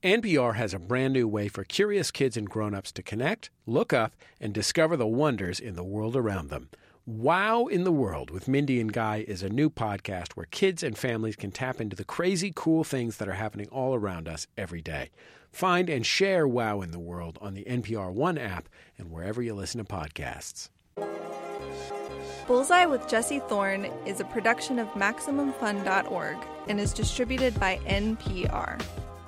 NPR has a brand new way for curious kids and grown-ups to connect, look up, and discover the wonders in the world around them. Wow in the World with Mindy and Guy is a new podcast where kids and families can tap into the crazy cool things that are happening all around us every day. Find and share Wow in the World on the NPR One app and wherever you listen to podcasts. Bullseye with Jesse Thorne is a production of MaximumFun.org and is distributed by NPR.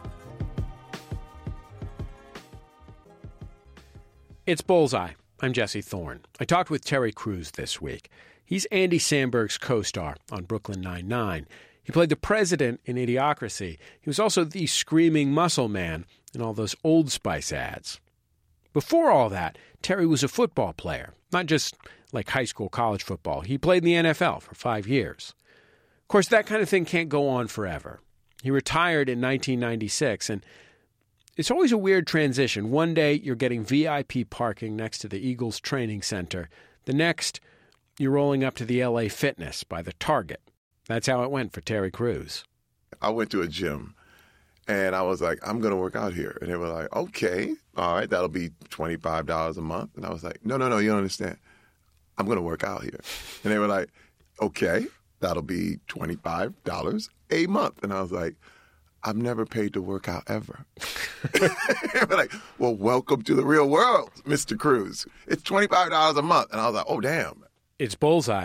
It's Bullseye. I'm Jesse Thorne. I talked with Terry Crews this week. He's Andy Samberg's co-star on Brooklyn Nine-Nine. He played the president in Idiocracy. He was also the screaming muscle man in all those Old Spice ads. Before all that, Terry was a football player, not just like high school, college football. He played in the NFL for 5 years. Of course, that kind of thing can't go on forever. He retired in 1996, and it's always a weird transition. One day, you're getting VIP parking next to the Eagles training center. The next, you're rolling up to the LA Fitness by the Target. That's how it went for Terry Crews. I went to a gym, and I was like, I'm going to work out here. And they were like, okay, all right, that'll be $25 a month. And I was like, no, you don't understand. I'm going to work out here. And they were like, okay, that'll be $25 a month. And I was like, I've never paid to work out ever. They were like, well, welcome to the real world, Mr. Crews. It's $25 a month. And I was like, oh, damn. It's Bullseye.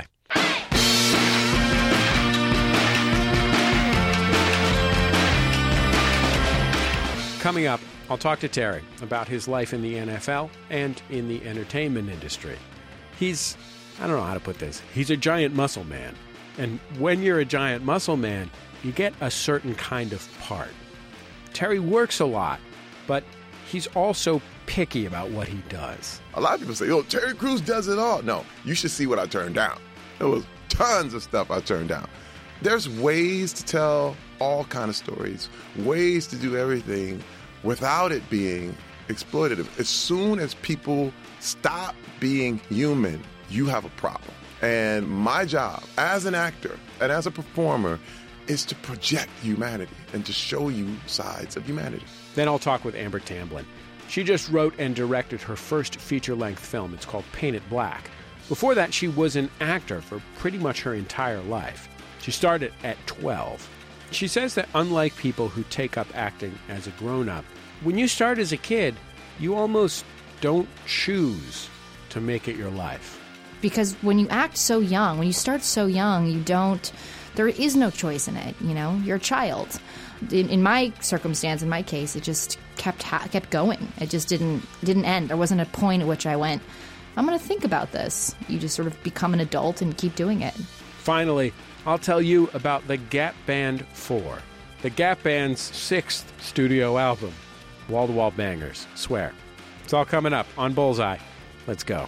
Coming up, I'll talk to Terry about his life in the NFL and in the entertainment industry. He's, I don't know how to put this, he's a giant muscle man. And when you're a giant muscle man, you get a certain kind of part. Terry works a lot, but he's also picky about what he does. A lot of people say, Terry Crews does it all. No, you should see what I turned down. There was tons of stuff I turned down. There's ways to tell all kind of stories, ways to do everything without it being exploitative. As soon as people stop being human, you have a problem. And my job as an actor and as a performer is to project humanity and to show you sides of humanity. Then I'll talk with Amber Tamblyn. She just wrote and directed her first feature-length film. It's called Paint It Black. Before that, she was an actor for pretty much her entire life. She started at 12. She says that unlike people who take up acting as a grown-up, when you start as a kid, you almost don't choose to make it your life. Because when you act so young, when you start so young, there is no choice in it, You're a child. In my circumstance, in my case, it just kept going. It just didn't end. There wasn't a point at which I went, I'm going to think about this. You just sort of become an adult and keep doing it. Finally, I'll tell you about the Gap Band 4, the Gap Band's 6th studio album. Wall-to-wall bangers, swear. It's all coming up on Bullseye. Let's go.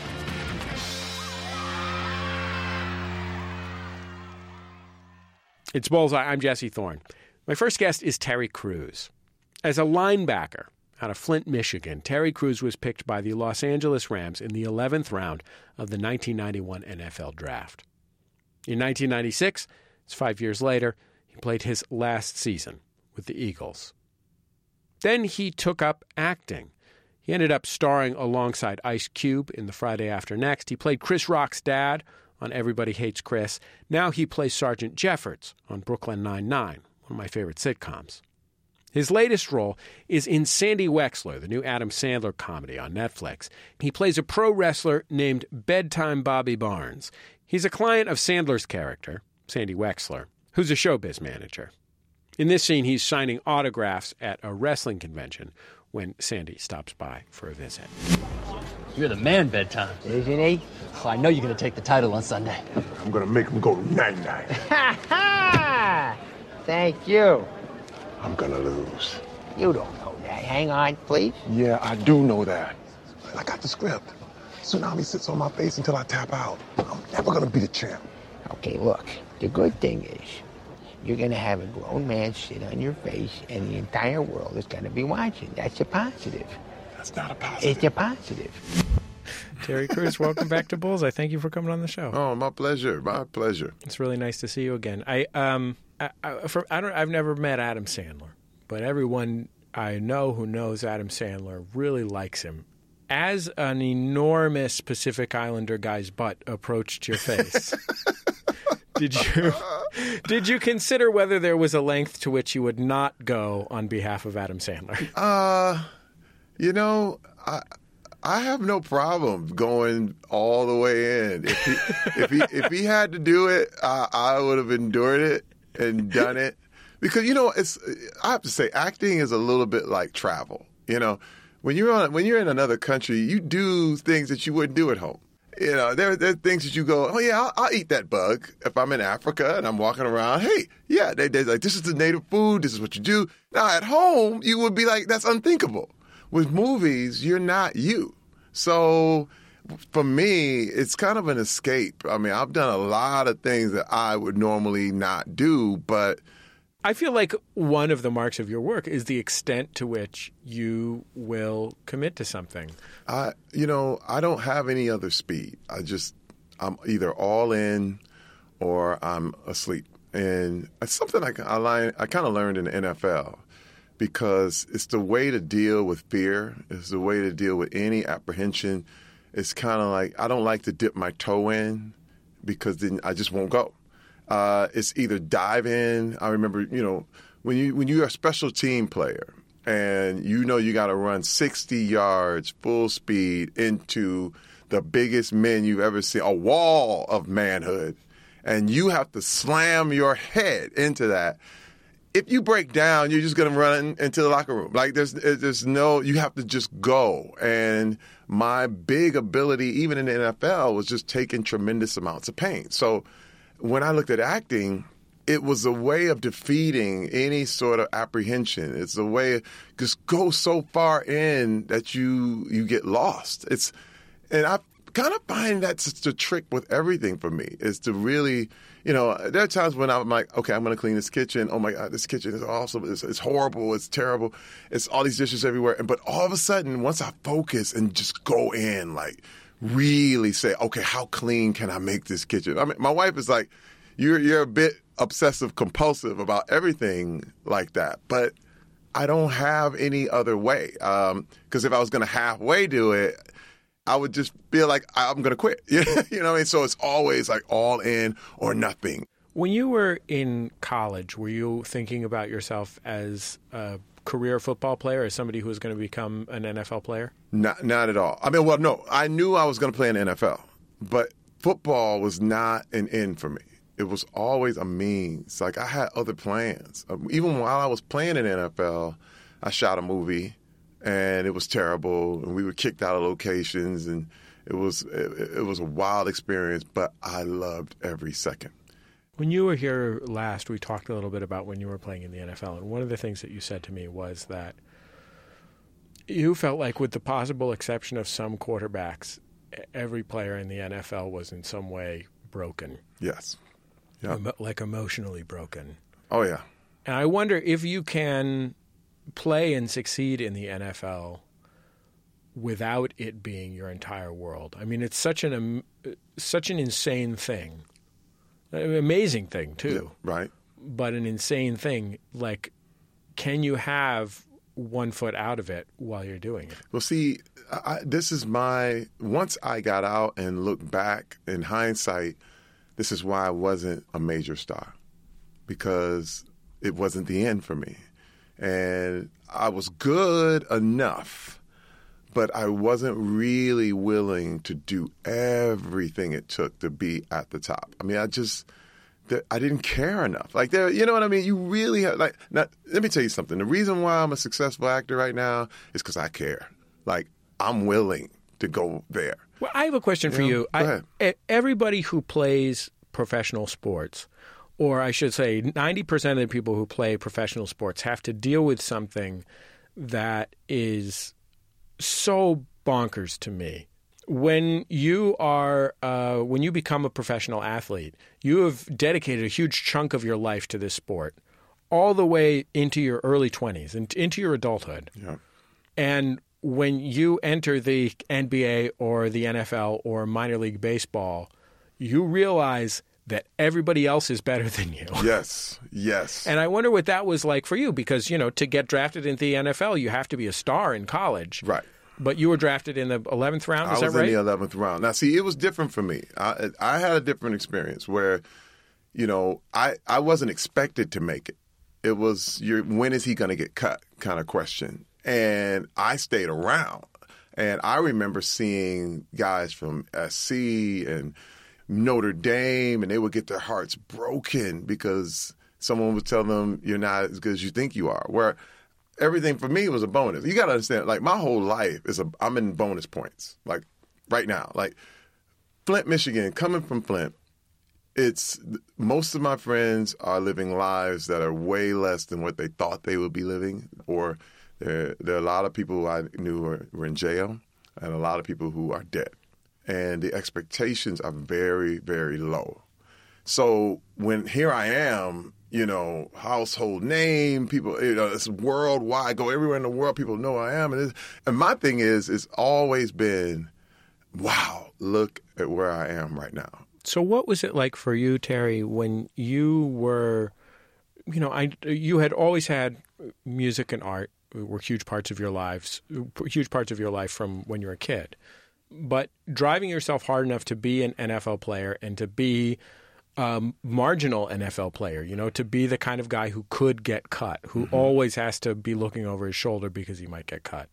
It's Bullseye. I'm Jesse Thorne. My first guest is Terry Crews. As a linebacker out of Flint, Michigan, Terry Crews was picked by the Los Angeles Rams in the 11th round of the 1991 NFL Draft. In 1996, it's 5 years later, he played his last season with the Eagles. Then he took up acting. He ended up starring alongside Ice Cube in The Friday After Next. He played Chris Rock's dad on Everybody Hates Chris. Now he plays Sergeant Jeffords on Brooklyn Nine-Nine, one of my favorite sitcoms. His latest role is in Sandy Wexler, the new Adam Sandler comedy on Netflix. He plays a pro wrestler named Bedtime Bobby Barnes. He's a client of Sandler's character, Sandy Wexler, who's a showbiz manager. In this scene, he's signing autographs at a wrestling convention when Sandy stops by for a visit. You're the man, Bedtime. Isn't he? Oh, I know you're going to take the title on Sunday. I'm going to make him go 9-9. Ha ha! Thank you. I'm going to lose. You don't know that. Hang on, please. Yeah, I do know that. I got the script. Tsunami sits on my face until I tap out. I'm never going to be the champ. Okay, look. The good thing is, you're going to have a grown man sit on your face, and the entire world is going to be watching. That's a positive. That's not a positive. It's a positive. Terry Crews, welcome back to Bullseye. Thank you for coming on the show. Oh, my pleasure. My pleasure. It's really nice to see you again. I've never met Adam Sandler, but everyone I know who knows Adam Sandler really likes him. As an enormous Pacific Islander guy's butt approached your face, did you consider whether there was a length to which you would not go on behalf of Adam Sandler? I have no problem going all the way in. If he had to do it, I would have endured it and done it. Because I have to say, acting is a little bit like travel. When you're in another country, you do things that you wouldn't do at home. There are things that you go, oh yeah, I'll eat that bug if I'm in Africa and I'm walking around. Hey, yeah, they're like, this is the native food. This is what you do. Now at home, you would be like, that's unthinkable. With movies, you're not you. So for me, it's kind of an escape. I mean, I've done a lot of things that I would normally not do, but I feel like one of the marks of your work is the extent to which you will commit to something. I don't have any other speed. I'm either all in or I'm asleep. And it's something I kind of learned in the NFL because it's the way to deal with fear. It's the way to deal with any apprehension. It's kind of like I don't like to dip my toe in because then I just won't go. It's either dive in. I remember, when you're a special team player and you got to run 60 yards full speed into the biggest men you've ever seen, a wall of manhood, and you have to slam your head into that. If you break down, you're just going to run into the locker room. Like there's no, you have to just go. And my big ability, even in the NFL, was just taking tremendous amounts of pain. So when I looked at acting, it was a way of defeating any sort of apprehension. It's a way of just go so far in that you get lost. And I kind of find that's the trick with everything for me is to really, there are times when I'm like, okay, I'm going to clean this kitchen. Oh my God, this kitchen is awesome. It's horrible. It's terrible. It's all these dishes everywhere. But all of a sudden, once I focus and just go in, like, really say, okay, how clean can I make this kitchen? I mean, my wife is like, you're a bit obsessive compulsive about everything like that, but I don't have any other way. Because if I was going to halfway do it, I would just feel like I'm going to quit. You know what I mean? So it's always like all in or nothing. When you were in college, were you thinking about yourself as a career football player, as somebody who was going to become an NFL player? Not at all. I mean, well, no. I knew I was going to play in the NFL, but football was not an end for me. It was always a means. Like, I had other plans. Even while I was playing in the NFL, I shot a movie, and it was terrible, and we were kicked out of locations, and it was a wild experience, but I loved every second. When you were here last, we talked a little bit about when you were playing in the NFL, and one of the things that you said to me was that you felt like, with the possible exception of some quarterbacks, every player in the NFL was in some way broken. Yes. Yeah. Like emotionally broken. Oh, yeah. And I wonder if you can play and succeed in the NFL without it being your entire world. I mean, it's such an insane thing. An amazing thing, too. Yeah, right. But an insane thing. Like, can you have one foot out of it while you're doing it? Well, see, once I got out and looked back in hindsight, this is why I wasn't a major star, because it wasn't the end for me. And I was good enough, but I wasn't really willing to do everything it took to be at the top. I mean, I didn't care enough. Like, you know what I mean? You really have, like, now, let me tell you something. The reason why I'm a successful actor right now is because I care. Like, I'm willing to go there. Well, I have a question for you. Go ahead. Everybody who plays professional sports, or I should say 90% of the people who play professional sports, have to deal with something that is so bonkers to me. When you become a professional athlete, you have dedicated a huge chunk of your life to this sport, all the way into your early 20s and into your adulthood. Yeah. And when you enter the NBA or the NFL or minor league baseball, you realize that everybody else is better than you. Yes, yes. And I wonder what that was like for you, because, you know, to get drafted into the NFL, you have to be a star in college. Right. But you were drafted in the 11th round, is that right? I was in the 11th round. Now, see, it was different for me. I had a different experience where, you know, I wasn't expected to make it. It was when is he going to get cut kind of question. And I stayed around. And I remember seeing guys from SC and Notre Dame, and they would get their hearts broken because someone would tell them you're not as good as you think you are. Where everything for me was a bonus. You got to understand, like, my whole life I'm in bonus points. Like right now, like Flint, Michigan, coming from Flint, it's most of my friends are living lives that are way less than what they thought they would be living, or there are a lot of people who I knew were in jail, and a lot of people who are dead. And the expectations are very, very low. So when here I am, you know, household name, people, you know, it's worldwide. I go everywhere in the world, people know who I am. And my thing is, it's always been, wow, look at where I am right now. So what was it like for you, Terry, when you were, you know, you had always had music and art were huge parts of your life from when you were a kid. But driving yourself hard enough to be an NFL player and to be a marginal NFL player, you know, to be the kind of guy who could get cut, who always has to be looking over his shoulder because he might get cut.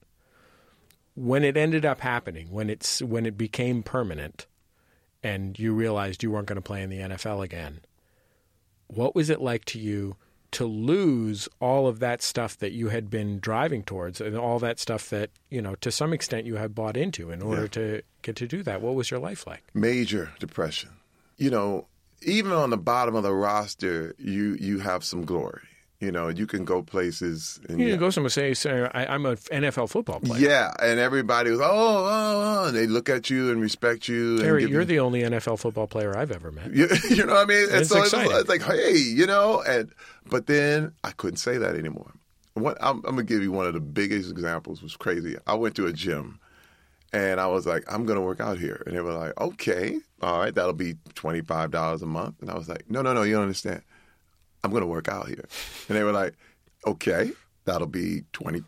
When it ended up happening, when it became permanent and you realized you weren't going to play in the NFL again, what was it like to you to lose all of that stuff that you had been driving towards and all that stuff that, you know, to some extent you had bought into in order to get to do that? What was your life like? Major depression. You know, even on the bottom of the roster, you have some glory. You know, you can go places. And you can go somewhere and say, I'm an NFL football player. Yeah, and everybody was, oh, and they look at you and respect you. Terry, you're the only NFL football player I've ever met. You know what I mean? And so exciting. It's like, hey, you know, but then I couldn't say that anymore. I'm going to give you one of the biggest examples. It was crazy. I went to a gym, and I was like, I'm going to work out here. And they were like, okay, all right, that'll be $25 a month. And I was like, no, you don't understand. I'm going to work out here. And they were like, okay, that'll be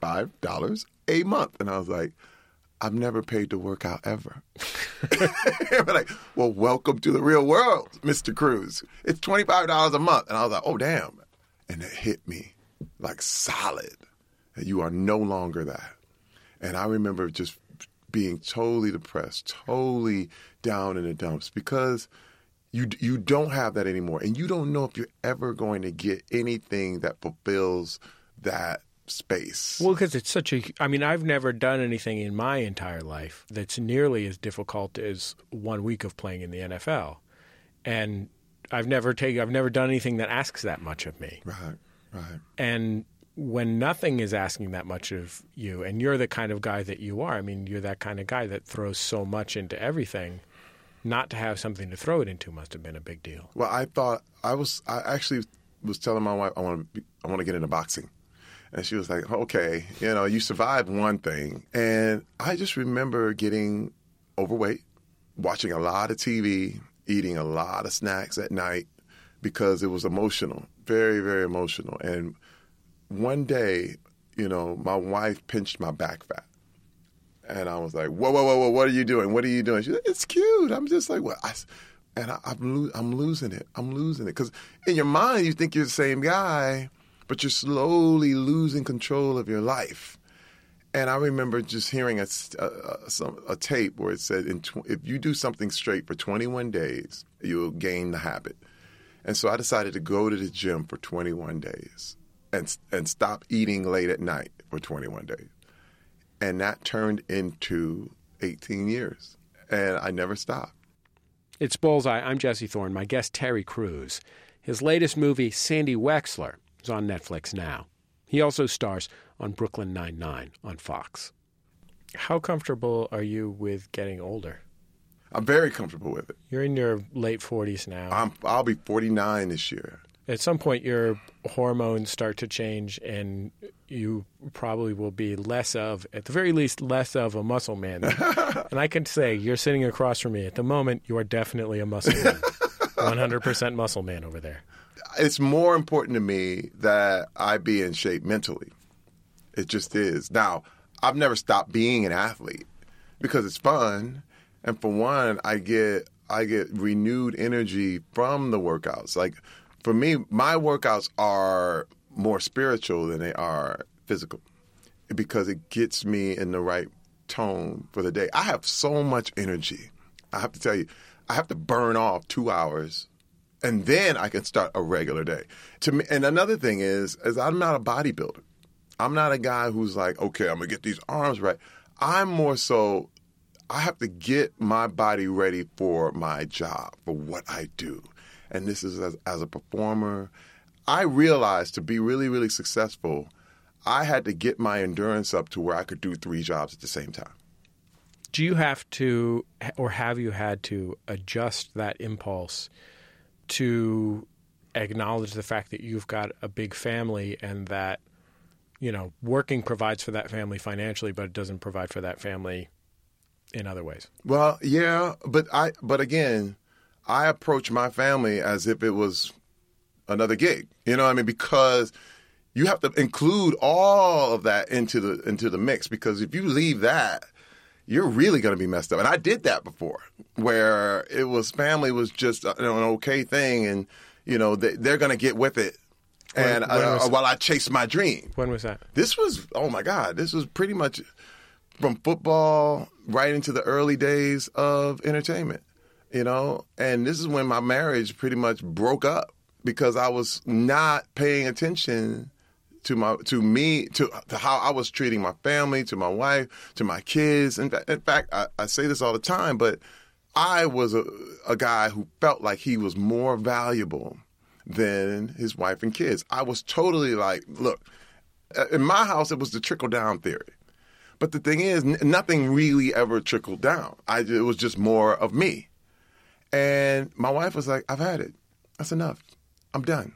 $25 a month. And I was like, I've never paid to work out ever. They were like, well, welcome to the real world, Mr. Cruz. It's $25 a month. And I was like, oh, damn. And it hit me like solid that you are no longer that. And I remember just being totally depressed, totally down in the dumps because you don't have that anymore. And you don't know if you're ever going to get anything that fulfills that space. Well, because it's I've never done anything in my entire life that's nearly as difficult as 1 week of playing in the NFL. And I've never done anything that asks that much of me. Right. And when nothing is asking that much of you, and you're the kind of guy that you are, I mean, you're that kind of guy that throws so much into everything, not to have something to throw it into must have been a big deal. Well, I actually was telling my wife I want to get into boxing. And she was like, okay, you know, you survived one thing. And I just remember getting overweight, watching a lot of TV, eating a lot of snacks at night because it was emotional, very, very emotional. And one day, you know, my wife pinched my back fat. And I was like, whoa, what are you doing? What are you doing? She's like, it's cute. I'm just like, what? I'm losing it. Because in your mind, you think you're the same guy, but you're slowly losing control of your life. And I remember just hearing a tape where it said, if you do something straight for 21 days, you'll gain the habit. And so I decided to go to the gym for 21 days and stop eating late at night for 21 days. And that turned into 18 years. And I never stopped. It's Bullseye. I'm Jesse Thorne. My guest, Terry Crews. His latest movie, Sandy Wexler, is on Netflix now. He also stars on Brooklyn Nine-Nine on Fox. How comfortable are you with getting older? I'm very comfortable with it. You're in your late 40s now. I'll be 49 this year. At some point, your hormones start to change, and you probably will be at the very least, less of a muscle man. And I can say, you're sitting across from me. At the moment, you are definitely a muscle man. 100% muscle man over there. It's more important to me that I be in shape mentally. It just is. Now, I've never stopped being an athlete because it's fun. And for one, I get renewed energy from the workouts. Like, for me, my workouts are more spiritual than they are physical because it gets me in the right tone for the day. I have so much energy. I have to tell you, I have to burn off 2 hours and then I can start a regular day. To me, and another thing is I'm not a bodybuilder. I'm not a guy who's like, okay, I'm going to get these arms right. I'm more so, I have to get my body ready for my job, for what I do. And this is as a performer. I realized to be really, really successful, I had to get my endurance up to where I could do 3 jobs at the same time. Do you have to, or have you had to adjust that impulse to acknowledge the fact that you've got a big family and that, working provides for that family financially, but it doesn't provide for that family in other ways? Well, yeah, but again, I approach my family as if it was another gig. You know what I mean? Because you have to include all of that into the mix, because if you leave that, you're really going to be messed up. And I did that before, where it was family was just an okay thing, and they're going to get with it. And while I chase my dream. When was that? This was, oh my God, this was pretty much from football right into the early days of entertainment, and this is when my marriage pretty much broke up because I was not paying attention to how I was treating my family, to my wife, to my kids. In fact, I say this all the time, but I was a guy who felt like he was more valuable than his wife and kids. I was totally like, look, in my house, it was the trickle-down theory. But the thing is, nothing really ever trickled down. It was just more of me. And my wife was like, I've had it. That's enough. I'm done.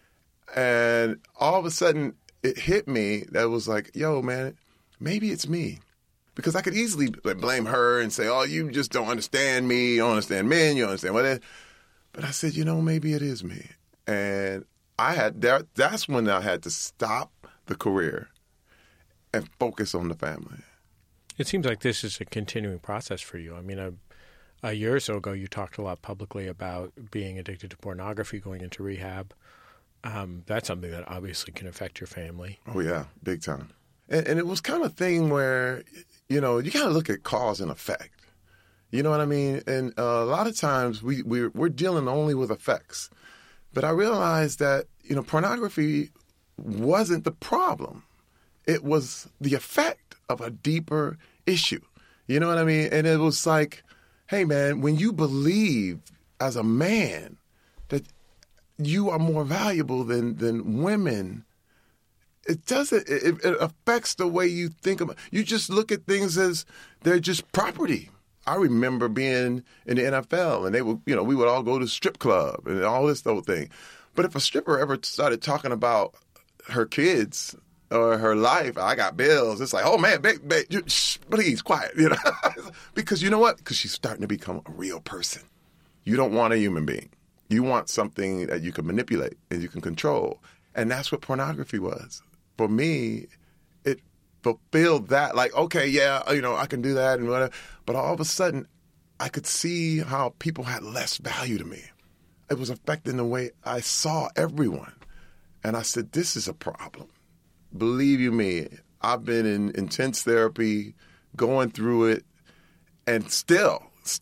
And all of a sudden, it hit me that was like, yo, man, maybe it's me. Because I could easily blame her and say, oh, you just don't understand me. You don't understand men. You don't understand what it is. But I said, maybe it is me. And that's when I had to stop the career and focus on the family. It seems like this is a continuing process for you. I mean, a year or so ago, you talked a lot publicly about being addicted to pornography, going into rehab. That's something that obviously can affect your family. Oh, yeah, big time. And it was kind of a thing where, you got to look at cause and effect. You know what I mean? And a lot of times we're dealing only with effects. But I realized that, pornography wasn't the problem. It was the effect of a deeper issue. You know what I mean? And it was like, hey, man, when you believe as a man that you are more valuable than women, it affects the way you think about it. You just look at things as they're just property. I remember being in the NFL, and they would, we would all go to strip club and all this whole thing. But if a stripper ever started talking about her kids or her life, I got bills, it's like, oh man, babe, please, quiet, because you know what? Because she's starting to become a real person. You don't want a human being. You want something that you can manipulate and you can control. And that's what pornography was. For me, it fulfilled that. Like, okay, yeah, I can do that and whatever. But all of a sudden, I could see how people had less value to me. It was affecting the way I saw everyone. And I said, this is a problem. Believe you me, I've been in intense therapy, going through it, and still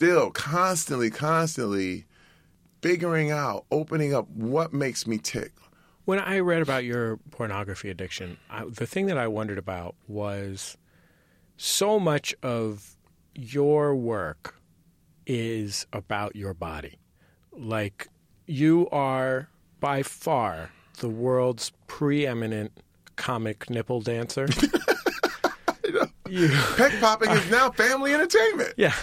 constantly figuring out, opening up what makes me tick. When I read about your pornography addiction, the thing that I wondered about was so much of your work is about your body. Like, you are by far the world's preeminent comic nipple dancer. Peck popping is now family entertainment. Yeah.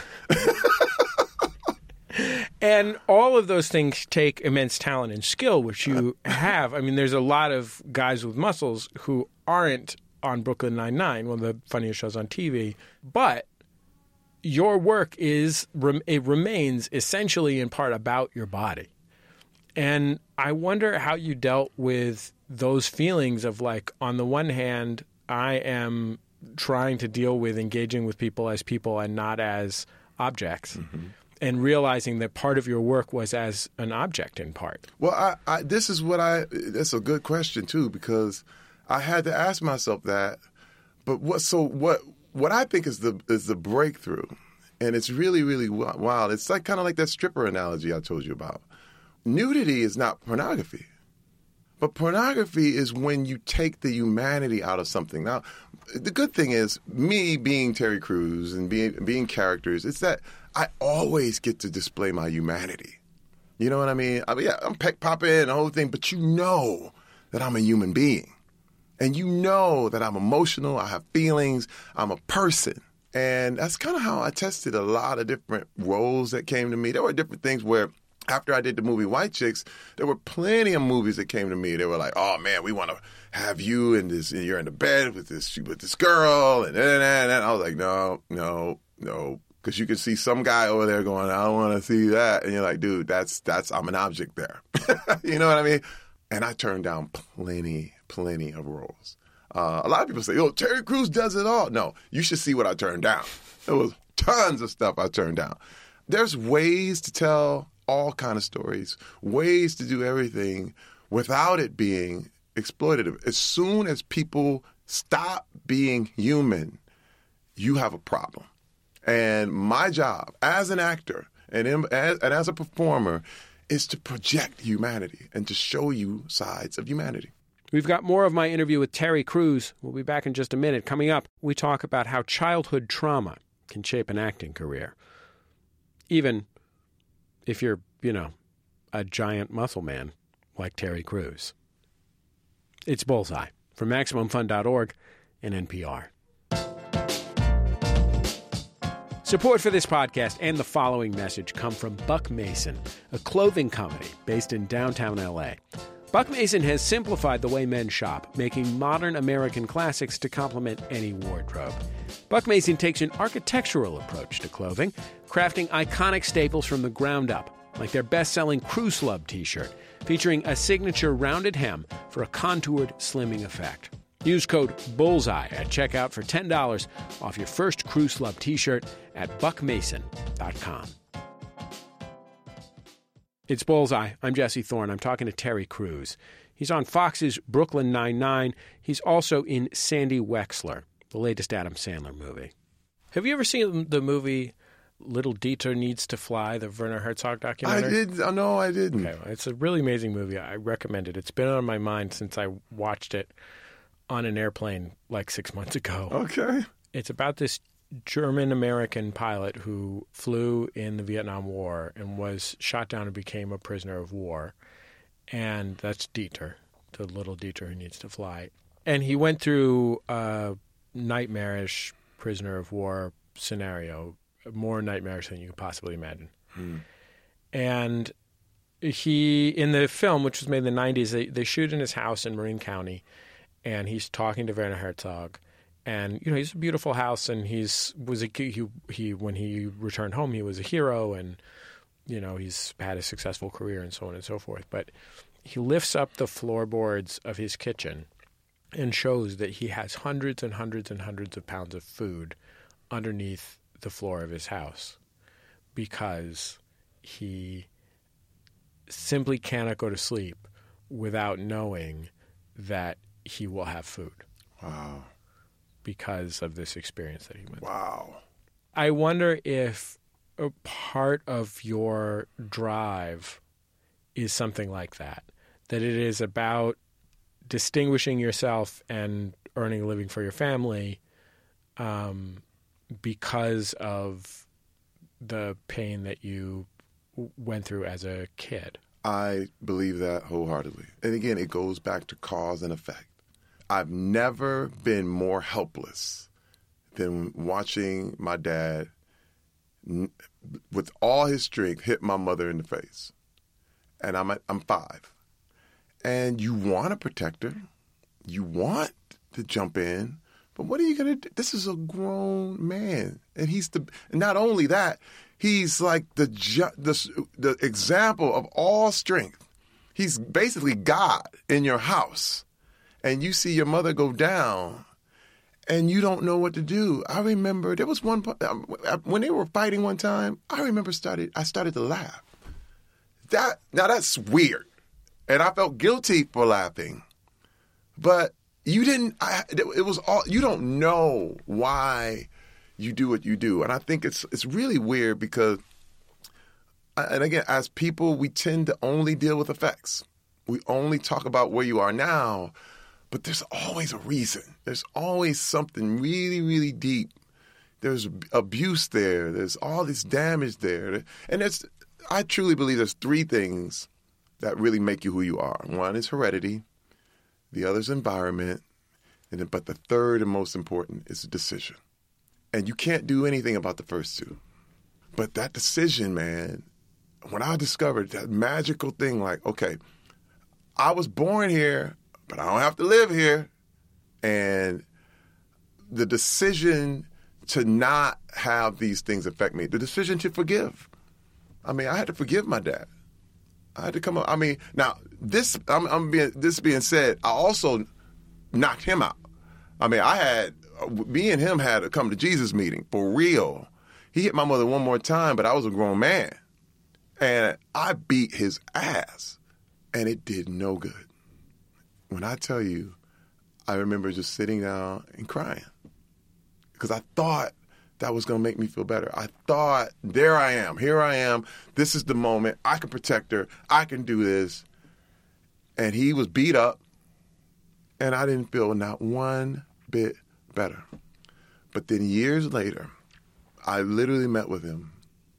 And all of those things take immense talent and skill, which you have. I mean, there's a lot of guys with muscles who aren't on Brooklyn Nine-Nine, one of the funniest shows on TV. But your work remains essentially in part about your body. And I wonder how you dealt with those feelings of like, on the one hand, I am trying to deal with engaging with people as people and not as objects, and realizing that part of your work was as an object in part. Well, that's a good question too, because I had to ask myself that. But what I think is the breakthrough, and it's really, really wild. It's like kind of like that stripper analogy I told you about. Nudity is not pornography. But pornography is when you take the humanity out of something. Now, the good thing is, me being Terry Crews and being characters, it's that I always get to display my humanity. You know what I mean? I'm peck popping and the whole thing, but you know that I'm a human being. And you know that I'm emotional, I have feelings, I'm a person. And that's kind of how I tested a lot of different roles that came to me. There were different things where, after I did the movie White Chicks, there were plenty of movies that came to me. They were like, "Oh man, we want to have you in this. And you're in the bed with this girl," and I was like, "No," because you can see some guy over there going, "I don't want to see that," and you're like, "Dude, that's I'm an object there." You know what I mean? And I turned down plenty of roles. A lot of people say, "Oh, Terry Crews does it all." No, you should see what I turned down. There was tons of stuff I turned down. There's ways to tell all kind of stories, ways to do everything without it being exploitative. As soon as people stop being human, you have a problem. And my job as an actor and as a performer is to project humanity and to show you sides of humanity. We've got more of my interview with Terry Crews. We'll be back in just a minute. Coming up, we talk about how childhood trauma can shape an acting career. Even if you're, a giant muscle man like Terry Crews. It's Bullseye from MaximumFun.org and NPR. Support for this podcast and the following message come from Buck Mason, a clothing company based in downtown L.A. Buck Mason has simplified the way men shop, making modern American classics to complement any wardrobe. Buck Mason takes an architectural approach to clothing, crafting iconic staples from the ground up, like their best-selling Crew Slub t-shirt, featuring a signature rounded hem for a contoured slimming effect. Use code BULLSEYE at checkout for $10 off your first Crew Slub t-shirt at buckmason.com. It's Bullseye. I'm Jesse Thorne. I'm talking to Terry Crews. He's on Fox's Brooklyn Nine-Nine. He's also in Sandy Wexler, the latest Adam Sandler movie. Have you ever seen the movie Little Dieter Needs to Fly, the Werner Herzog documentary? No, I didn't. Okay, well, it's a really amazing movie. I recommend it. It's been on my mind since I watched it on an airplane like 6 months ago. Okay. It's about this German-American pilot who flew in the Vietnam War and was shot down and became a prisoner of war. And that's Dieter, the little Dieter who needs to fly. And he went through a nightmarish prisoner of war scenario, more nightmarish than you could possibly imagine. And he, in the film, which was made in the 90s, they shoot in his house in Marin County, and he's talking to Werner Herzog. And, he's a beautiful house, and he when he returned home, he was a hero, and, he's had a successful career and so on and so forth. But he lifts up the floorboards of his kitchen and shows that he has hundreds and hundreds and hundreds of pounds of food underneath the floor of his house because he simply cannot go to sleep without knowing that he will have food. Wow. Because of this experience that he went through. Wow. I wonder if a part of your drive is something like that it is about distinguishing yourself and earning a living for your family because of the pain that you went through as a kid. I believe that wholeheartedly. And again, it goes back to cause and effect. I've never been more helpless than watching my dad, with all his strength, hit my mother in the face. And I'm 5. And you want to protect her. You want to jump in. But what are you going to do? This is a grown man. And not only that, he's like the example of all strength. He's basically God in your house. And you see your mother go down, and you don't know what to do. I remember there was one when they were fighting one time. I remember I started to laugh. That's weird, and I felt guilty for laughing. But you didn't. It was all. You don't know why you do what you do, and I think it's really weird because, and again, as people, we tend to only deal with effects. We only talk about where you are now. But there's always a reason. There's always something really, really deep. There's abuse there. There's all this damage there. And I truly believe there's three things that really make you who you are. One is heredity. The other is environment. But the third and most important is a decision. And you can't do anything about the first two. But that decision, man, when I discovered that magical thing, like, okay, I was born here, but I don't have to live here. And the decision to not have these things affect me, the decision to forgive. I mean, I had to forgive my dad. I had to come up. I mean, now, this being said, I also knocked him out. I mean, me and him had a come to Jesus meeting, for real. He hit my mother one more time, but I was a grown man. And I beat his ass, and it did no good. When I tell you, I remember just sitting down and crying because I thought that was going to make me feel better. I thought, here I am. This is the moment. I can protect her. I can do this. And he was beat up, and I didn't feel not one bit better. But then years later, I literally met with him,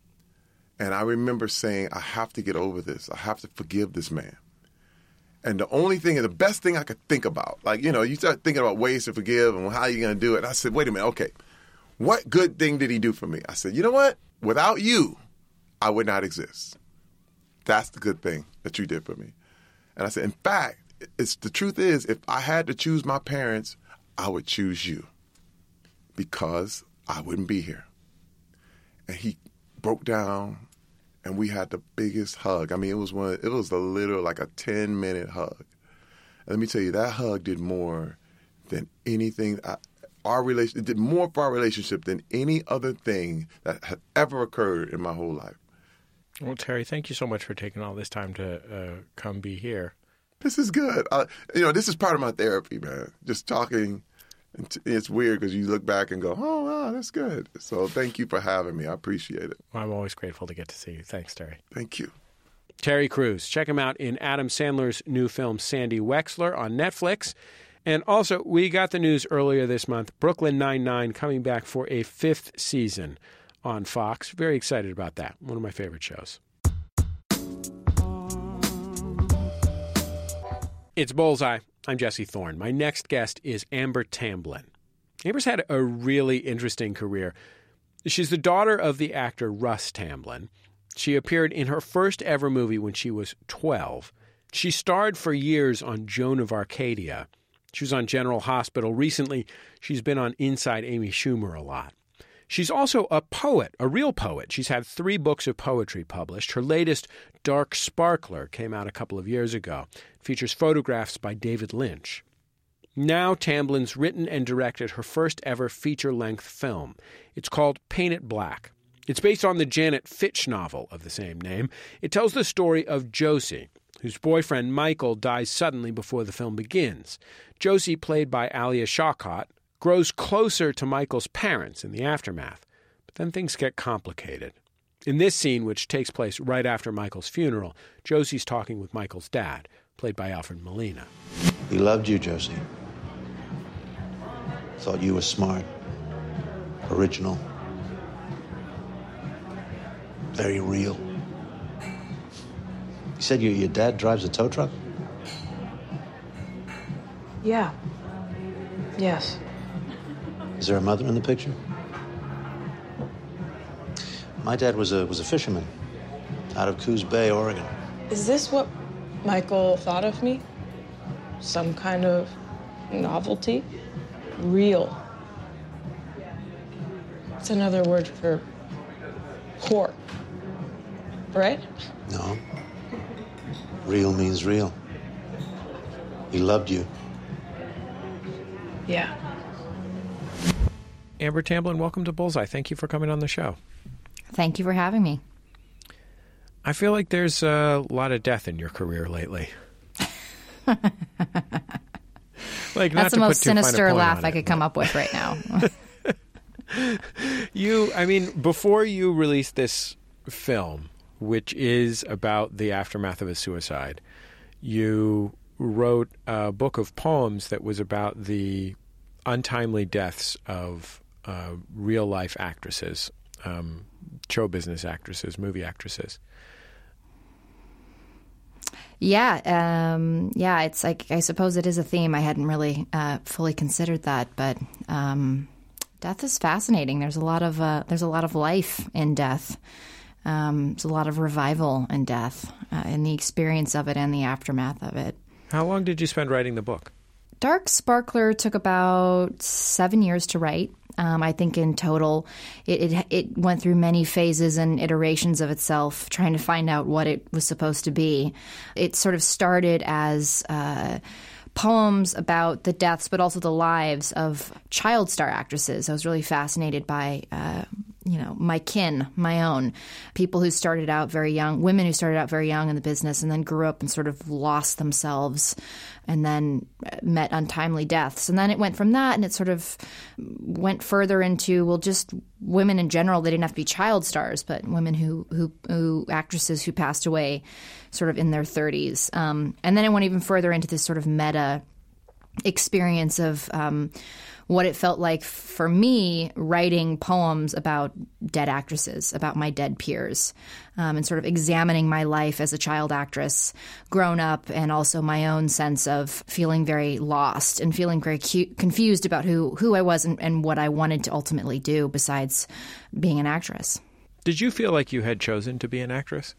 and I remember saying, I have to get over this. I have to forgive this man. And the best thing I could think about, like, you start thinking about ways to forgive and how you're going to do it. And I said, wait a minute, okay, what good thing did he do for me? I said, you know what? Without you, I would not exist. That's the good thing that you did for me. And I said, in fact, the truth is, if I had to choose my parents, I would choose you because I wouldn't be here. And he broke down. And we had the biggest hug. I mean, it was like a 10-minute hug. And let me tell you, that hug did more than anything. It did more for our relationship than any other thing that had ever occurred in my whole life. Well, Terry, thank you so much for taking all this time to come be here. This is good. This is part of my therapy, man. Just talking. It's weird because you look back and go, oh, wow, that's good. So thank you for having me. I appreciate it. Well, I'm always grateful to get to see you. Thanks, Terry. Thank you. Terry Crews. Check him out in Adam Sandler's new film, Sandy Wexler, on Netflix. And also, we got the news earlier this month, Brooklyn Nine-Nine coming back for a 5th season on Fox. Very excited about that. One of my favorite shows. It's Bullseye. I'm Jesse Thorne. My next guest is Amber Tamblyn. Amber's had a really interesting career. She's the daughter of the actor Russ Tamblyn. She appeared in her first ever movie when she was 12. She starred for years on Joan of Arcadia. She was on General Hospital. Recently, she's been on Inside Amy Schumer a lot. She's also a poet, a real poet. She's had 3 books of poetry published. Her latest, Dark Sparkler, came out a couple of years ago. It features photographs by David Lynch. Now Tamblyn's written and directed her first ever feature-length film. It's called Paint It Black. It's based on the Janet Fitch novel of the same name. It tells the story of Josie, whose boyfriend Michael dies suddenly before the film begins. Josie, played by Alia Shawkat, grows closer to Michael's parents in the aftermath. But then things get complicated. In this scene, which takes place right after Michael's funeral, Josie's talking with Michael's dad, played by Alfred Molina. He loved you, Josie. Thought you were smart, original, very real. He said your dad drives a tow truck? Yeah. Yes. Is there a mother in the picture? My dad was a fisherman out of Coos Bay, Oregon. Is this what Michael thought of me? Some kind of novelty? Real. It's another word for whore, right? No. Real means real. He loved you. Yeah. Amber Tamblyn, welcome to Bullseye. Thank you for coming on the show. Thank you for having me. I feel like there's a lot of death in your career lately. Like, that's the most sinister laugh I could come up with right now. Before you released this film, which is about the aftermath of a suicide, you wrote a book of poems that was about the untimely deaths of real-life actresses, show business actresses, movie actresses. Yeah. It's like, I suppose it is a theme. I hadn't really fully considered that, but death is fascinating. There's a lot of life in death. There's a lot of revival in death, in the experience of it and the aftermath of it. How long did you spend writing the book? Dark Sparkler took about 7 years to write. I think in total, it went through many phases and iterations of itself, trying to find out what it was supposed to be. It sort of started as poems about the deaths, but also the lives of child star actresses. I was really fascinated by, my kin, my own, people who started out very young, women who started out very young in the business and then grew up and sort of lost themselves and then met untimely deaths. And then it went from that and it sort of went further into, just women in general. They didn't have to be child stars, but women who actresses who passed away sort of in their 30s. And then it went even further into this sort of meta experience of what it felt like for me writing poems about dead actresses, about my dead peers, and sort of examining my life as a child actress, grown up, and also my own sense of feeling very lost and feeling very confused about who I was and what I wanted to ultimately do besides being an actress. Did you feel like you had chosen to be an actress?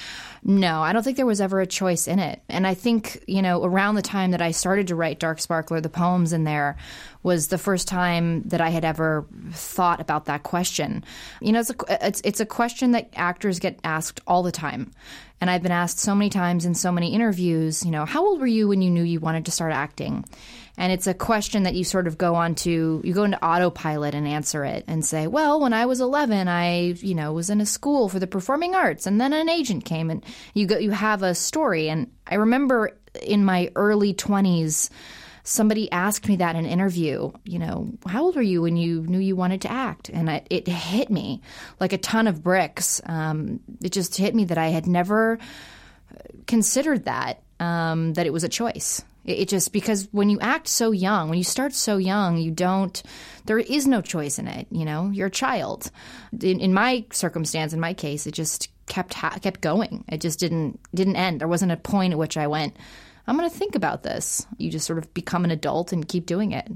No, I don't think there was ever a choice in it. And I think, around the time that I started to write Dark Sparkler, the poems in there was the first time that I had ever thought about that question. It's a question that actors get asked all the time. And I've been asked so many times in so many interviews, how old were you when you knew you wanted to start acting? And it's a question that you sort of go into autopilot and answer it and say, well, when I was 11, I, was in a school for the performing arts, and then an agent came, and you have a story. And I remember in my early 20s, somebody asked me that in an interview, how old were you when you knew you wanted to act? And it hit me like a ton of bricks. It just hit me that I had never considered that it was a choice. It just, because when you act so young, when you start so young, there is no choice in it. You're a child. In my circumstance, in my case, it just kept going. It just didn't end. There wasn't a point at which I went, I'm going to think about this. You just sort of become an adult and keep doing it.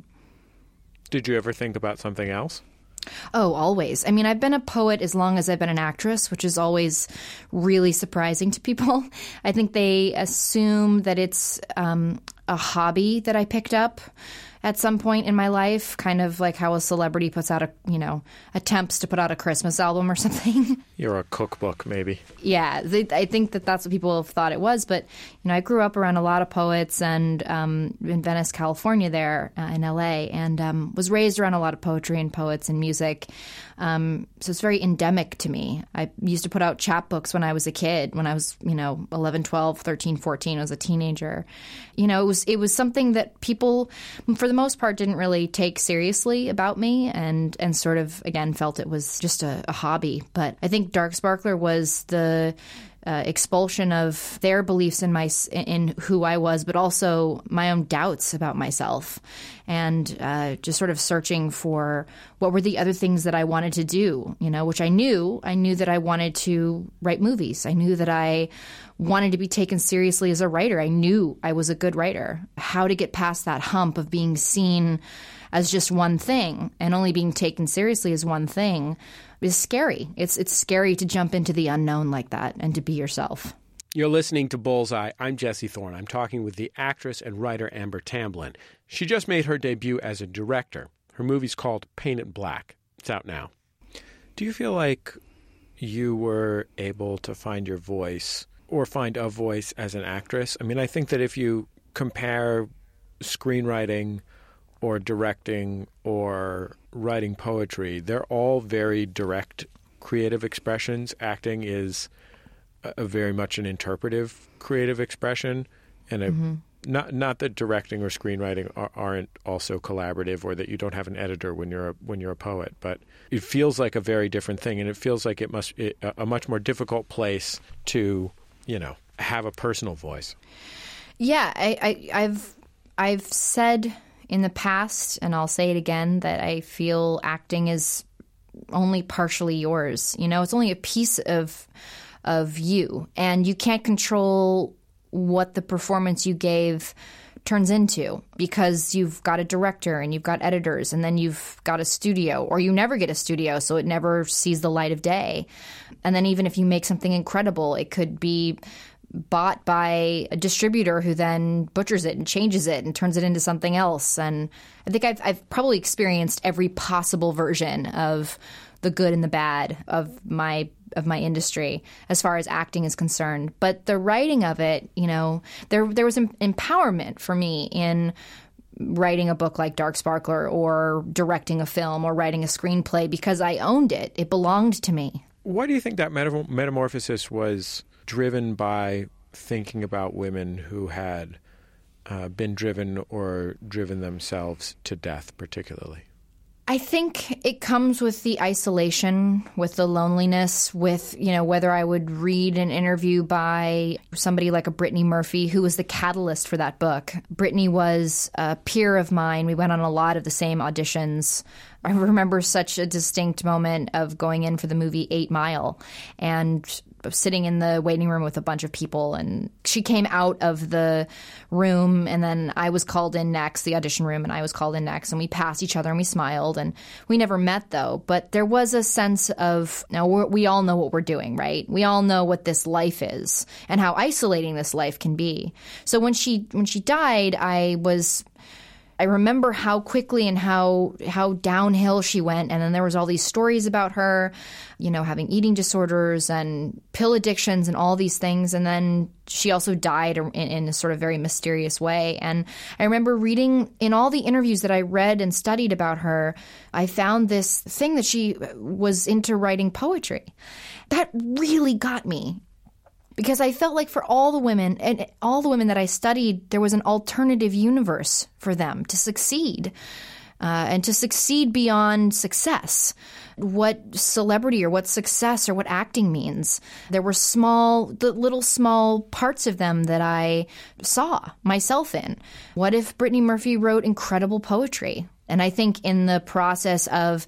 Did you ever think about something else? Oh, always. I mean, I've been a poet as long as I've been an actress, which is always really surprising to people. I think they assume that it's a hobby that I picked up at some point in my life, kind of like how a celebrity puts out attempts to put out a Christmas album or something. You're a cookbook, maybe. Yeah, I think that's what people have thought it was. But, I grew up around a lot of poets and in Venice, California there in L.A. and was raised around a lot of poetry and poets and music. So it's very endemic to me. I used to put out chapbooks when I was a kid, when I was, 11, 12, 13, 14, I was a teenager. It was something that people, for the most part, didn't really take seriously about me and sort of, again, felt it was just a hobby. But I think Dark Sparkler was the expulsion of their beliefs in who I was, but also my own doubts about myself, and just sort of searching for what were the other things that I wanted to do, which I knew that I wanted to write movies. I knew that I wanted to be taken seriously as a writer. I knew I was a good writer. How to get past that hump of being seen as just one thing and only being taken seriously as one thing is scary. It's scary to jump into the unknown like that and to be yourself. You're listening to Bullseye. I'm Jesse Thorne. I'm talking with the actress and writer Amber Tamblyn. She just made her debut as a director. Her movie's called Paint It Black. It's out now. Do you feel like you were able to find your voice or find a voice as an actress. I mean, I think that if you compare screenwriting or directing or writing poetry, they're all very direct creative expressions. Acting is a very much an interpretive creative expression, and not that directing or screenwriting aren't also collaborative, or that you don't have an editor when you're a poet, but it feels like a very different thing, and it feels like it must be a much more difficult place to, have a personal voice. Yeah, I've said in the past, and I'll say it again, that I feel acting is only partially yours. It's only a piece of you, and you can't control what the performance you gave turns into, because you've got a director and you've got editors, and then you've got a studio, or you never get a studio, so it never sees the light of day. And then even if you make something incredible, it could be bought by a distributor who then butchers it and changes it and turns it into something else. And I think I've probably experienced every possible version of the good and the bad of my industry as far as acting is concerned. But the writing of it, there was an empowerment for me in writing a book like Dark Sparkler, or directing a film, or writing a screenplay, because I owned it. It belonged to me. Why do you think that metamorphosis was driven by thinking about women who had been driven or driven themselves to death particularly? I think it comes with the isolation, with the loneliness, with, whether I would read an interview by somebody like a Brittany Murphy, who was the catalyst for that book. Brittany was a peer of mine. We went on a lot of the same auditions. I remember such a distinct moment of going in for the movie 8 Mile and sitting in the waiting room with a bunch of people, and she came out of the room, and then I was called in next, the audition room, and I was called in next, and we passed each other and we smiled, and we never met though. But there was a sense of, now we all know what we're doing, right? We all know what this life is and how isolating this life can be. So when she died, I remember how quickly and how downhill she went. And then there was all these stories about her, having eating disorders and pill addictions and all these things. And then she also died in a sort of very mysterious way. And I remember reading in all the interviews that I read and studied about her, I found this thing that she was into writing poetry. That really got me. Because I felt like for all the women that I studied, there was an alternative universe for them to succeed, and to succeed beyond success. What celebrity or what success or what acting means. There were little small parts of them that I saw myself in. What if Brittany Murphy wrote incredible poetry? And I think in the process of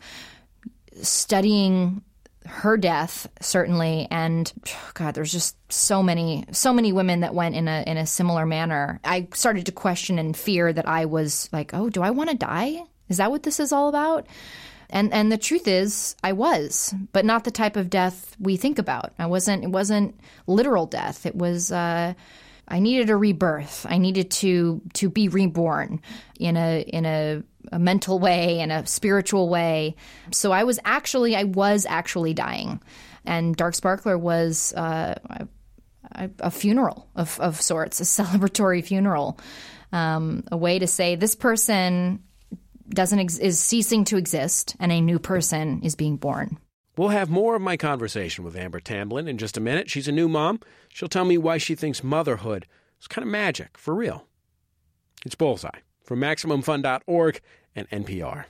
studying her death, certainly, and God, there's just so many women that went in a similar manner. I started to question and fear that I was like, oh, do I want to die? Is that what this is all about? And the truth is, I was, but not the type of death we think about. It wasn't literal death. It was I needed a rebirth. I needed to be reborn in a mental way, in a spiritual way. So I was actually dying. And Dark Sparkler was a funeral of sorts, a celebratory funeral, a way to say this person is ceasing to exist and a new person is being born. We'll have more of my conversation with Amber Tamblyn in just a minute. She's a new mom. She'll tell me why she thinks motherhood is kind of magic, for real. It's Bullseye from MaximumFun.org and NPR.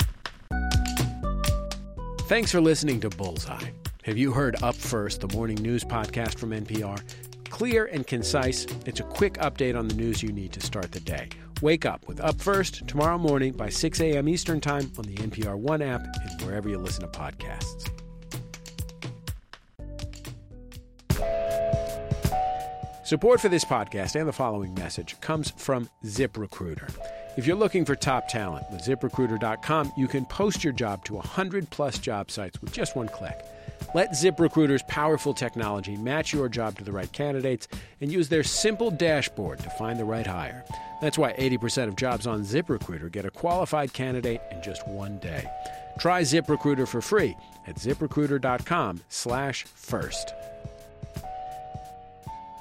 Thanks for listening to Bullseye. Have you heard Up First, the morning news podcast from NPR? Clear and concise, it's a quick update on the news you need to start the day. Wake up with Up First tomorrow morning by 6 a.m. Eastern Time on the NPR One app and wherever you listen to podcasts. Support for this podcast and the following message comes from ZipRecruiter. If you're looking for top talent with ZipRecruiter.com, you can post your job to 100-plus job sites with just one click. Let ZipRecruiter's powerful technology match your job to the right candidates and use their simple dashboard to find the right hire. That's why 80% of jobs on ZipRecruiter get a qualified candidate in just one day. Try ZipRecruiter for free at ZipRecruiter.com/first.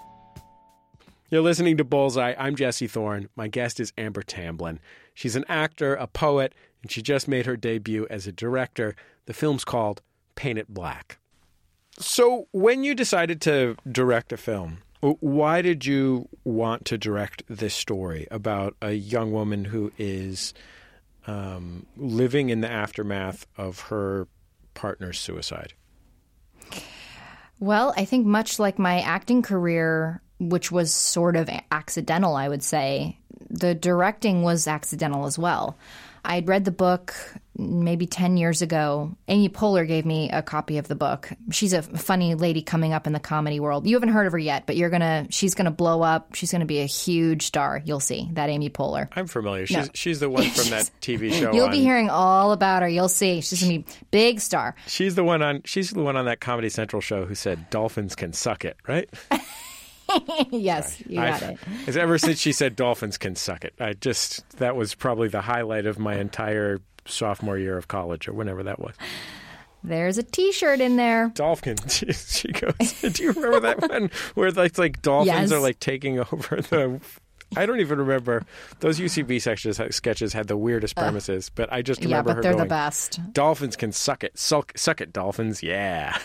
You're listening to Bullseye. I'm Jesse Thorne. My guest is Amber Tamblyn. She's an actor, a poet, and she just made her debut as a director. The film's called Paint It Black. So when you decided to direct a film, why did you want to direct this story about a young woman who is living in the aftermath of her partner's suicide? Well, I think much like my acting career, which was sort of accidental, I would say, the directing was accidental as well. I'd read the book maybe 10 years ago. Amy Poehler gave me a copy of the book. She's a funny lady coming up in the comedy world. You haven't heard of her yet, but she's going to blow up. She's going to be a huge star. You'll see, that Amy Poehler. I'm familiar. She's the one from that TV show. You'll be hearing all about her. You'll see. She's going to be big star. She's the one on that Comedy Central show who said dolphins can suck it, right? Yes, you got it. Ever since she said dolphins can suck it, that was probably the highlight of my entire sophomore year of college or whenever that was. There's a T-shirt in there. Dolphin. She goes, do you remember that one where it's like dolphins are like taking over the... I don't even remember. Those UCB sketches had the weirdest premises, but I just remember her going... Yeah, but they're the best. Dolphins can suck it. Suck it, dolphins. Yeah.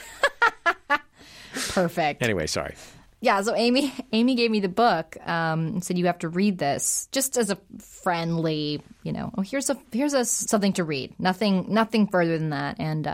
Perfect. Anyway, sorry. Yeah, so Amy gave me the book and said, you have to read this just as a friendly, here's something to read. Nothing further than that. And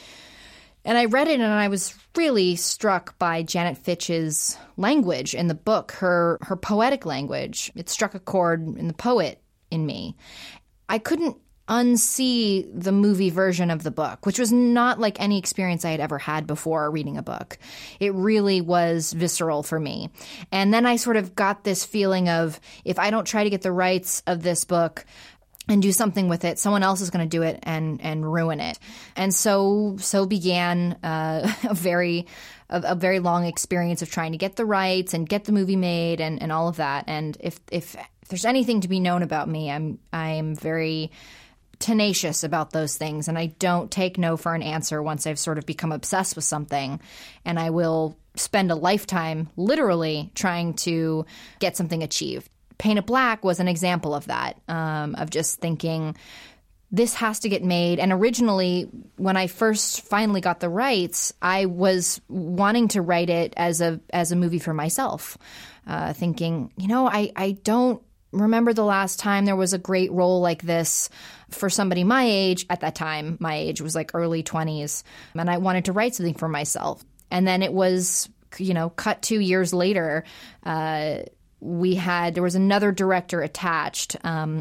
I read it and I was really struck by Janet Fitch's language in the book, her poetic language. It struck a chord in the poet in me. I couldn't unsee the movie version of the book, which was not like any experience I had ever had before reading a book. It really was visceral for me. And then I sort of got this feeling of, if I don't try to get the rights of this book and do something with it, someone else is going to do it and ruin it. And so began a very long experience of trying to get the rights and get the movie made and all of that. And if there's anything to be known about me, I'm very tenacious about those things, and I don't take no for an answer once I've sort of become obsessed with something, and I will spend a lifetime literally trying to get something achieved. Paint It Black was an example of that, of just thinking this has to get made. And originally, when I first finally got the rights, I was wanting to write it as a movie for myself, thinking, I don't remember the last time there was a great role like this for somebody my age. At that time, my age was like early 20s, and I wanted to write something for myself. And then it was, cut 2 years later, there was another director attached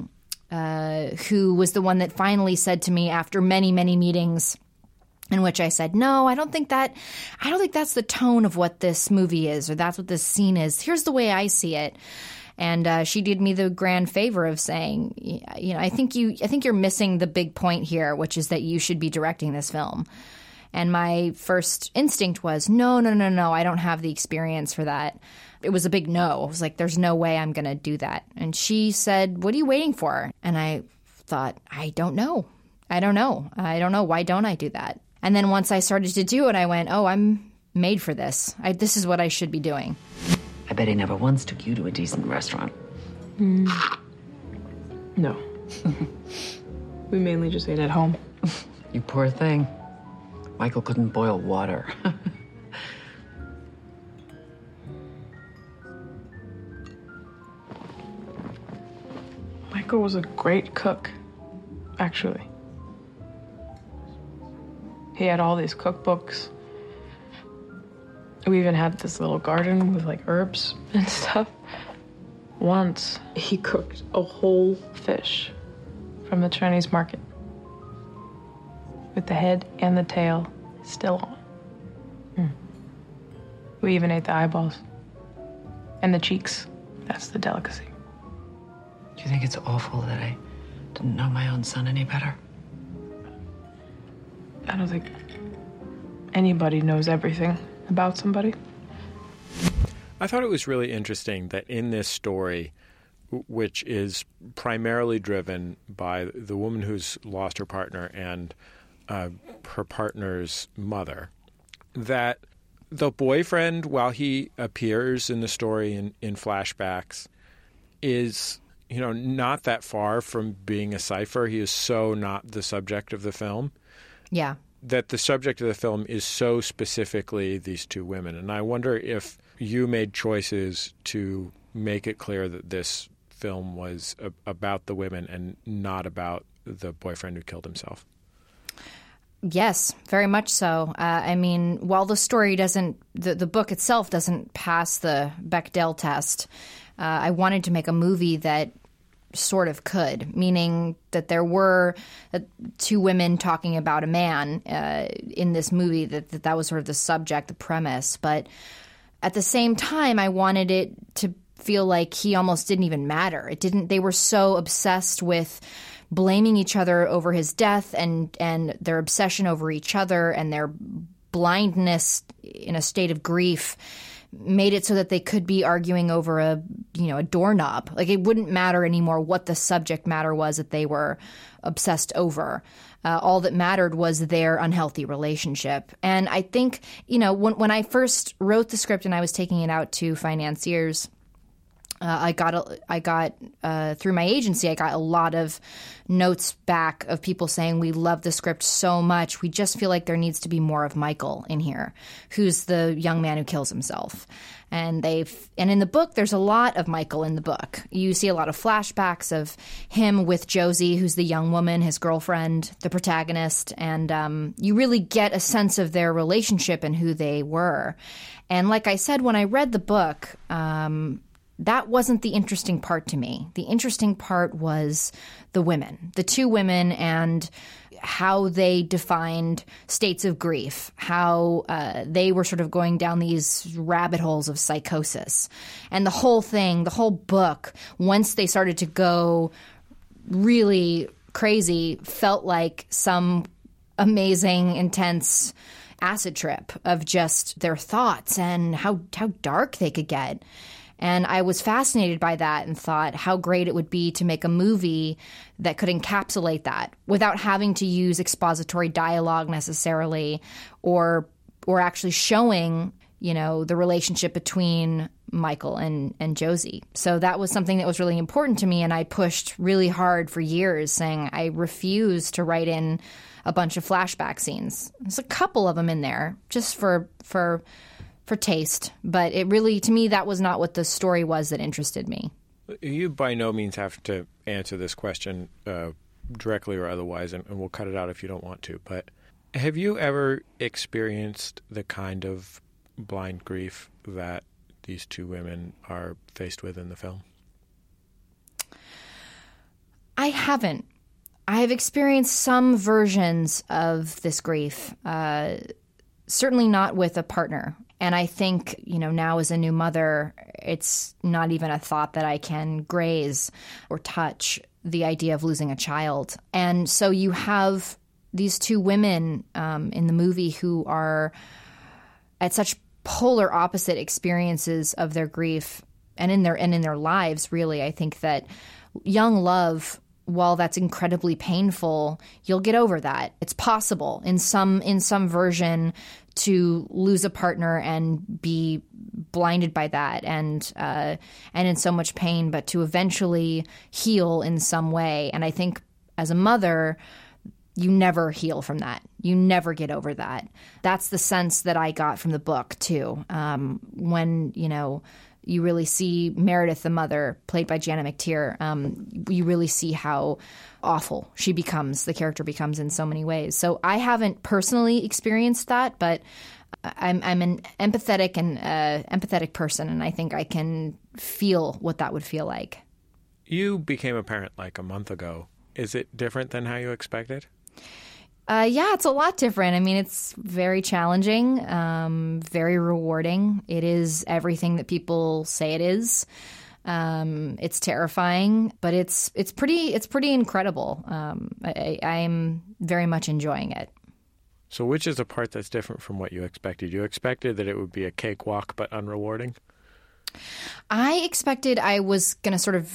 who was the one that finally said to me after many, many meetings, in which I said, no, I don't think that's the tone of what this movie is, or that's what this scene is. Here's the way I see it. And she did me the grand favor of saying, I think you're missing the big point here, which is that you should be directing this film. And my first instinct was, no, I don't have the experience for that. It was a big no. I was like, there's no way I'm going to do that. And she said, what are you waiting for? And I thought, I don't know. Why don't I do that? And then once I started to do it, I went, oh, I'm made for this. This is what I should be doing. I bet he never once took you to a decent restaurant. No. We mainly just ate at home. You poor thing. Michael couldn't boil water. Michael was a great cook, actually. He had all these cookbooks. We even had this little garden with like herbs and stuff. Once he cooked a whole fish from the Chinese market with the head and the tail still on. We even ate the eyeballs and the cheeks. That's the delicacy. Do you think it's awful that I didn't know my own son any better? I don't think anybody knows everything about somebody. I thought it was really interesting that in this story, which is primarily driven by the woman who's lost her partner and her partner's mother, that The boyfriend, while he appears in the story in flashbacks, is, not that far from being a cipher. He is so not the subject of the film. Yeah. That the subject of the film is so specifically these two women. And I wonder if you made choices to make it clear that this film was about the women and not about the boyfriend who killed himself. Yes, very much so. While the story doesn't, the book itself doesn't pass the Bechdel test, I wanted to make a movie that sort of could, meaning that there were two women talking about a man in this movie, that was sort of the subject, the premise. But at the same time, I wanted it to feel like he almost didn't even matter. They were so obsessed with blaming each other over his death and their obsession over each other and their blindness in a state of grief made it so that they could be arguing over a doorknob. Like, it wouldn't matter anymore what the subject matter was that they were obsessed over. All that mattered was their unhealthy relationship. And I think, when I first wrote the script and I was taking it out to financiers, I got through my agency, I got a lot of notes back of people saying, we love the script so much. We just feel like there needs to be more of Michael in here, who's the young man who kills himself. And in the book, there's a lot of Michael in the book. You see a lot of flashbacks of him with Josie, who's the young woman, his girlfriend, the protagonist. And you really get a sense of their relationship and who they were. And like I said, when I read the book, that wasn't the interesting part to me. The interesting part was the women, the two women, and how they defined states of grief, how they were sort of going down these rabbit holes of psychosis. And the whole thing, the whole book, once they started to go really crazy, felt like some amazing, intense acid trip of just their thoughts and how dark they could get. And I was fascinated by that and thought how great it would be to make a movie that could encapsulate that without having to use expository dialogue necessarily, or actually showing, the relationship between Michael and Josie. So that was something that was really important to me, and I pushed really hard for years, saying I refuse to write in a bunch of flashback scenes. There's a couple of them in there just for taste, but it really, to me, that was not what the story was that interested me. You by no means have to answer this question directly or otherwise, and we'll cut it out if you don't want to, but have you ever experienced the kind of blind grief that these two women are faced with in the film? I haven't. I have experienced some versions of this grief, certainly not with a partner. And I think, now as a new mother, it's not even a thought that I can graze or touch, the idea of losing a child. And so you have these two women in the movie who are at such polar opposite experiences of their grief and in their lives, really. I think that young love, while that's incredibly painful, you'll get over that. It's possible in some version to lose a partner and be blinded by that and in so much pain, but to eventually heal in some way. And I think as a mother, you never heal from that. You never get over that. That's the sense that I got from the book too. When, you really see Meredith, the mother, played by Jana McTeer, you really see how awful the character becomes in so many ways. So I haven't personally experienced that, but I'm an empathetic person, and I think I can feel what that would feel like. You became a parent like a month ago. Is it different than how you expected? Yeah, it's a lot different. I mean, it's very challenging, very rewarding. It is everything that people say it is. It's terrifying, but it's pretty incredible. I'm very much enjoying it. So which is the part that's different from what you expected? You expected that it would be a cakewalk but unrewarding? I expected I was going to sort of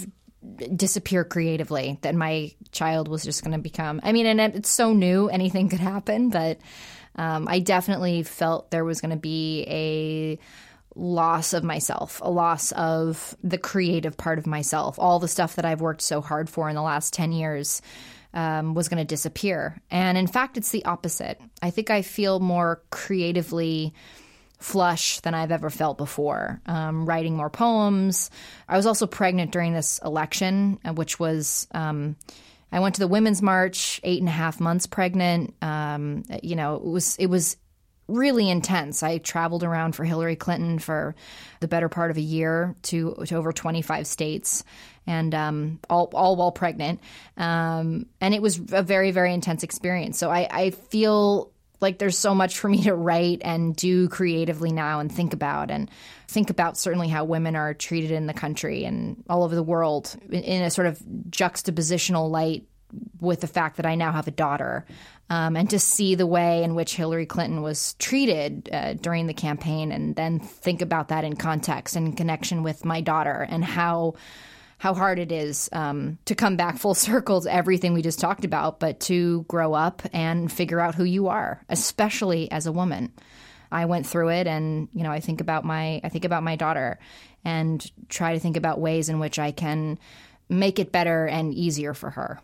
disappear creatively, that my child was just going to become, I mean, and it's so new, anything could happen, but I definitely felt there was going to be a loss of myself, a loss of the creative part of myself. All the stuff that I've worked so hard for in the last 10 years was going to disappear. And in fact, it's the opposite. I think I feel more creatively flush than I've ever felt before, writing more poems. I was also pregnant during this election, which was, I went to the Women's March, 8.5 months pregnant. It was really intense. I traveled around for Hillary Clinton for the better part of a year to over 25 states, and all while pregnant. And it was a very, very intense experience. So I feel like there's so much for me to write and do creatively now and think about certainly how women are treated in the country and all over the world in a sort of juxtapositional light with the fact that I now have a daughter, and to see the way in which Hillary Clinton was treated during the campaign, and then think about that in context and in connection with my daughter and how hard it is to come back full circle to everything we just talked about, but to grow up and figure out who you are, especially as a woman. I went through it, and I think about my daughter and try to think about ways in which I can make it better and easier for her.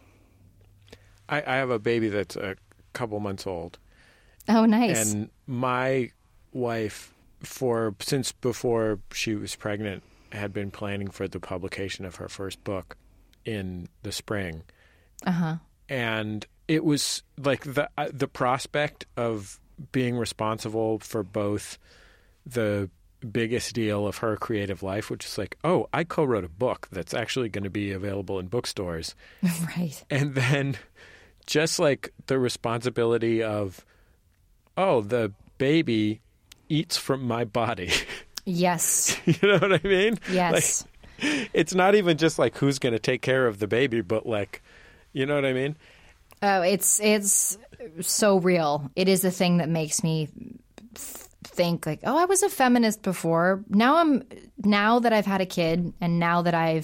I have a baby that's a couple months old. Oh, nice. And my wife, since before she was pregnant, had been planning for the publication of her first book in the spring. Uh-huh. And it was like the prospect of being responsible for both the biggest deal of her creative life, which is like, oh, I co-wrote a book that's actually going to be available in bookstores. Right. And then just like the responsibility of, oh, the baby eats from my body. Yes. You know what I mean? Yes. Like, it's not even just like who's going to take care of the baby, but like, you know what I mean? Oh, it's so real. It is the thing that makes me think like, oh, I was a feminist before. Now that I've had a kid, and now that I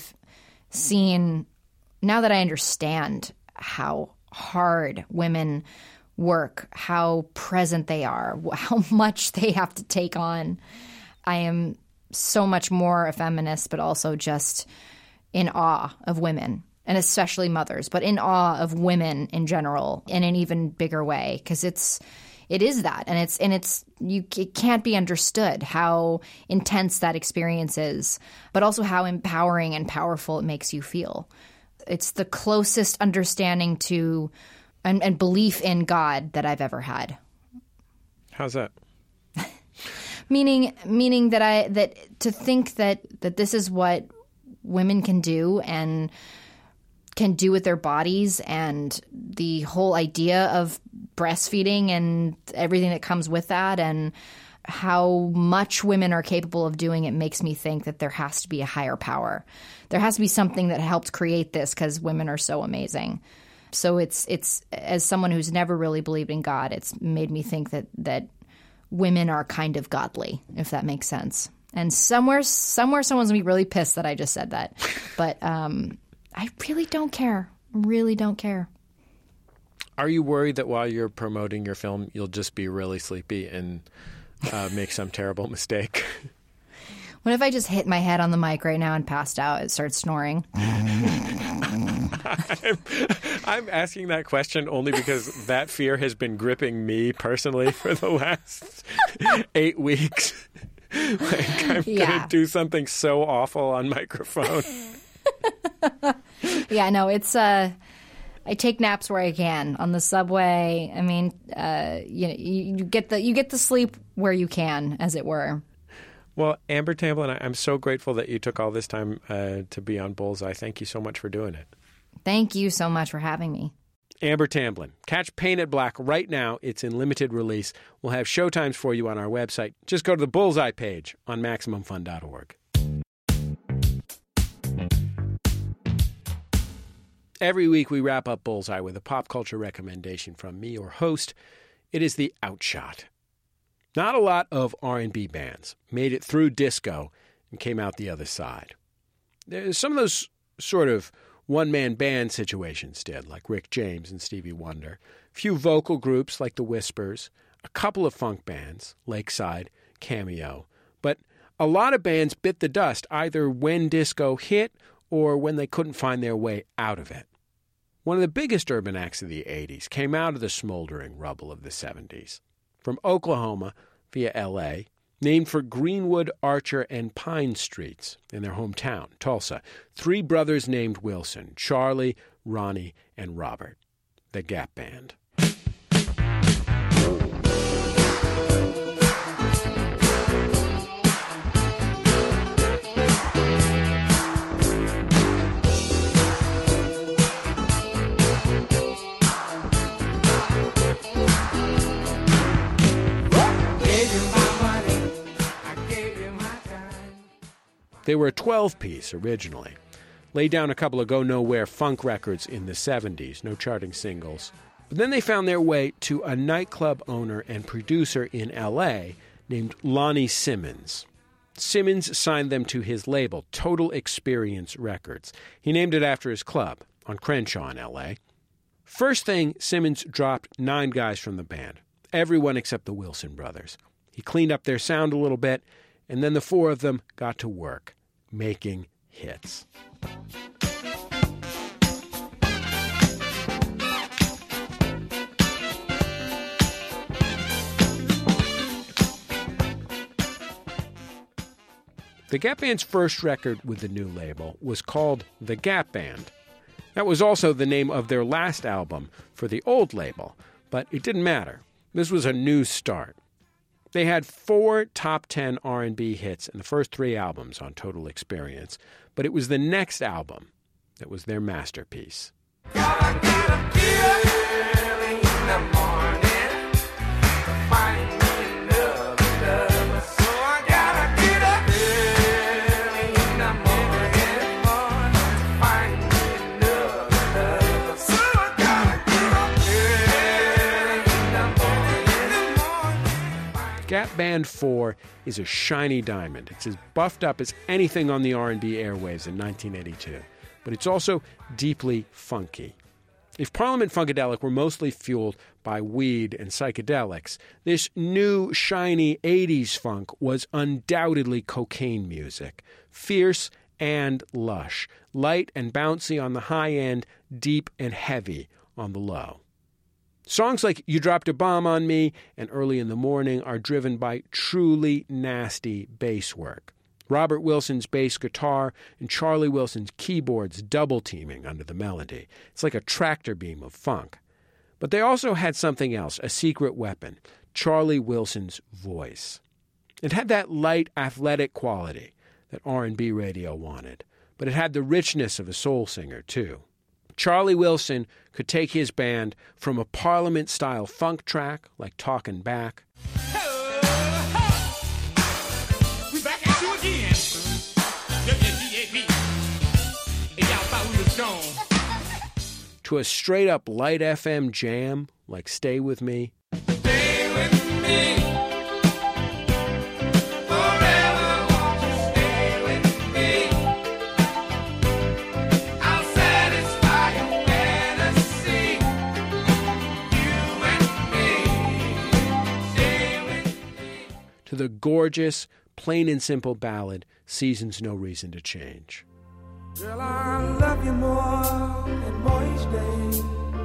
understand how hard women work, how present they are, how much they have to take on, I am so much more a feminist, but also just in awe of women, and especially mothers, but in awe of women in general in an even bigger way, because it is that, and it can't be understood how intense that experience is, but also how empowering and powerful it makes you feel. It's the closest understanding to and belief in God that I've ever had. How's that? Meaning that to think that this is what women can do and can do with their bodies, and the whole idea of breastfeeding and everything that comes with that, and how much women are capable of doing it, makes me think that there has to be a higher power. There has to be something that helped create this, because women are so amazing. So it's as someone who's never really believed in God, it's made me think that women are kind of godly, if that makes sense. And somewhere someone's gonna be really pissed that I just said that, but I really don't care. Really don't care. Are you worried that while you're promoting your film, you'll just be really sleepy and make some terrible mistake? What if I just hit my head on the mic right now and passed out and start snoring? I'm asking that question only because that fear has been gripping me personally for the last 8 weeks. Like, I'm going to do something so awful on microphone. Yeah, no, it's I take naps where I can on the subway. I mean, you get the sleep where you can, as it were. Well, Amber Tamblyn, I'm so grateful that you took all this time to be on Bullseye. Thank you so much for doing it. Thank you so much for having me. Amber Tamblyn. Catch Painted Black right now. It's in limited release. We'll have showtimes for you on our website. Just go to the Bullseye page on MaximumFun.org. Every week we wrap up Bullseye with a pop culture recommendation from me, your host. It is the Outshot. Not a lot of R&B bands made it through disco and came out the other side. Some of those sort of one-man band situations did, like Rick James and Stevie Wonder. A few vocal groups like the Whispers, a couple of funk bands, Lakeside, Cameo. But a lot of bands bit the dust either when disco hit or when they couldn't find their way out of it. One of the biggest urban acts of the 80s came out of the smoldering rubble of the 70s. From Oklahoma via L.A., named for Greenwood, Archer, and Pine Streets in their hometown, Tulsa. 3 brothers named Wilson, Charlie, Ronnie, and Robert. The Gap Band. They were a 12-piece originally. Laid down a couple of go-nowhere funk records in the 70s, no charting singles. But then they found their way to a nightclub owner and producer in L.A. named Lonnie Simmons. Simmons signed them to his label, Total Experience Records. He named it after his club on Crenshaw in L.A. First thing, Simmons dropped 9 guys from the band, everyone except the Wilson brothers. He cleaned up their sound a little bit, and then the 4 of them got to work, making hits. The Gap Band's first record with the new label was called The Gap Band. That was also the name of their last album for the old label, but it didn't matter. This was a new start. They had 4 top 10 R&B hits in the first 3 albums on Total Experience, but it was the next album that was their masterpiece. Gap Band 4 is a shiny diamond. It's as buffed up as anything on the R&B airwaves in 1982. But it's also deeply funky. If Parliament Funkadelic were mostly fueled by weed and psychedelics, this new, shiny 80s funk was undoubtedly cocaine music. Fierce and lush. Light and bouncy on the high end, deep and heavy on the low. Songs like You Dropped a Bomb on Me and Early in the Morning are driven by truly nasty bass work. Robert Wilson's bass guitar and Charlie Wilson's keyboards double-teaming under the melody. It's like a tractor beam of funk. But they also had something else, a secret weapon, Charlie Wilson's voice. It had that light, athletic quality that R&B radio wanted, but it had the richness of a soul singer, too. Charlie Wilson could take his band from a Parliament-style funk track like Talkin' Back We back at you again. WGAP. Hey, y'all thought we was gone. to a straight-up light FM jam like Stay With Me. Stay with me. To the gorgeous, plain and simple ballad, Seasons No Reason to Change. Girl, I love you more and more each day.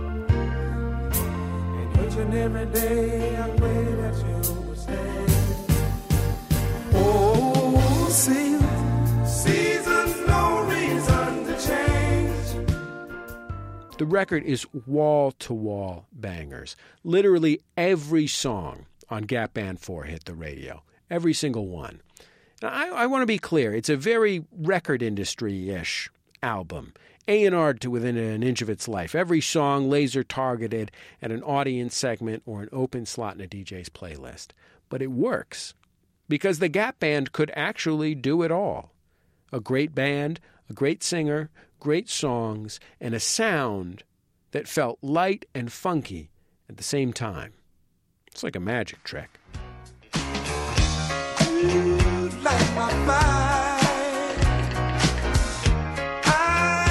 And each and every day I pray that you will stay. Oh, seasons no reason to change. The record is wall-to-wall bangers. Literally every song on Gap Band 4 hit the radio. Every single one. Now, I want to be clear. It's a very record industry-ish album. A&R'd to within an inch of its life. Every song laser-targeted at an audience segment or an open slot in a DJ's playlist. But it works. Because the Gap Band could actually do it all. A great band, a great singer, great songs, and a sound that felt light and funky at the same time. It's like a magic trick. You light my fire. I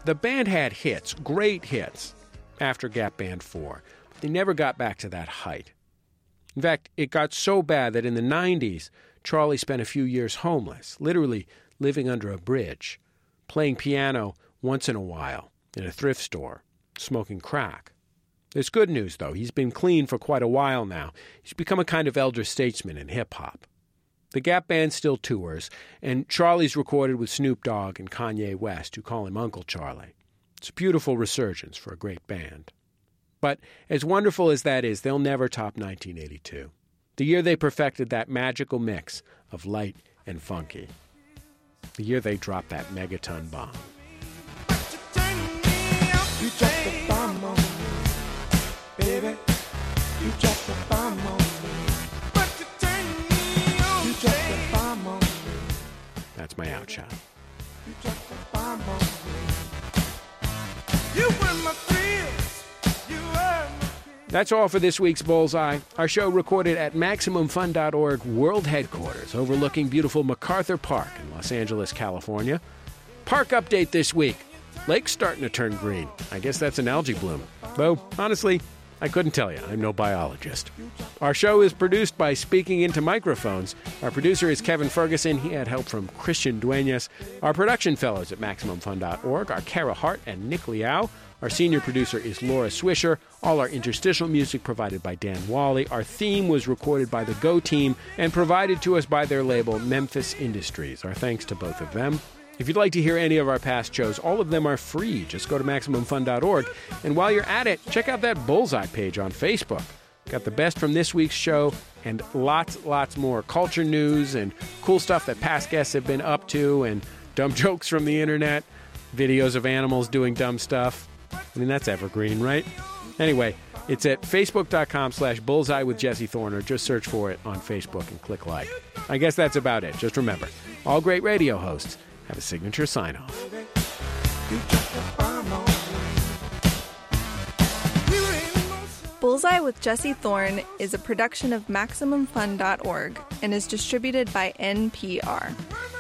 The band had hits, great hits, after Gap Band 4, but they never got back to that height. In fact, it got so bad that in the 90s, Charlie spent a few years homeless, literally living under a bridge, playing piano once in a while in a thrift store, smoking crack. There's good news, though. He's been clean for quite a while now. He's become a kind of elder statesman in hip-hop. The Gap Band still tours, and Charlie's recorded with Snoop Dogg and Kanye West, who call him Uncle Charlie. It's a beautiful resurgence for a great band. But as wonderful as that is, they'll never top 1982, the year they perfected that magical mix of light and funky, the year they dropped that megaton bomb. You dropped the bomb on me, baby. You dropped the bomb on me. But you turned me on, you dropped the bomb on me. That's my outshot. You dropped the bomb on me. You were my thrills. You were my thrills. That's all for this week's Bullseye. Our show recorded at MaximumFun.org World Headquarters, overlooking beautiful MacArthur Park in Los Angeles, California. Park update this week. Lake's starting to turn green. I guess that's an algae bloom. Though, honestly, I couldn't tell you. I'm no biologist. Our show is produced by Speaking Into Microphones. Our producer is Kevin Ferguson. He had help from Christian Duenas. Our production fellows at MaximumFun.org are Kara Hart and Nick Liao. Our senior producer is Laura Swisher. All our interstitial music provided by Dan Wally. Our theme was recorded by the Go Team and provided to us by their label, Memphis Industries. Our thanks to both of them. If you'd like to hear any of our past shows, all of them are free. Just go to MaximumFun.org. And while you're at it, check out that Bullseye page on Facebook. Got the best from this week's show and lots more culture news and cool stuff that past guests have been up to and dumb jokes from the internet, videos of animals doing dumb stuff. I mean, that's evergreen, right? Anyway, it's at Facebook.com/Bullseye with Jesse Thorne, or just search for it on Facebook and click like. I guess that's about it. Just remember, all great radio hosts have a signature sign-off. Bullseye with Jesse Thorne is a production of MaximumFun.org and is distributed by NPR.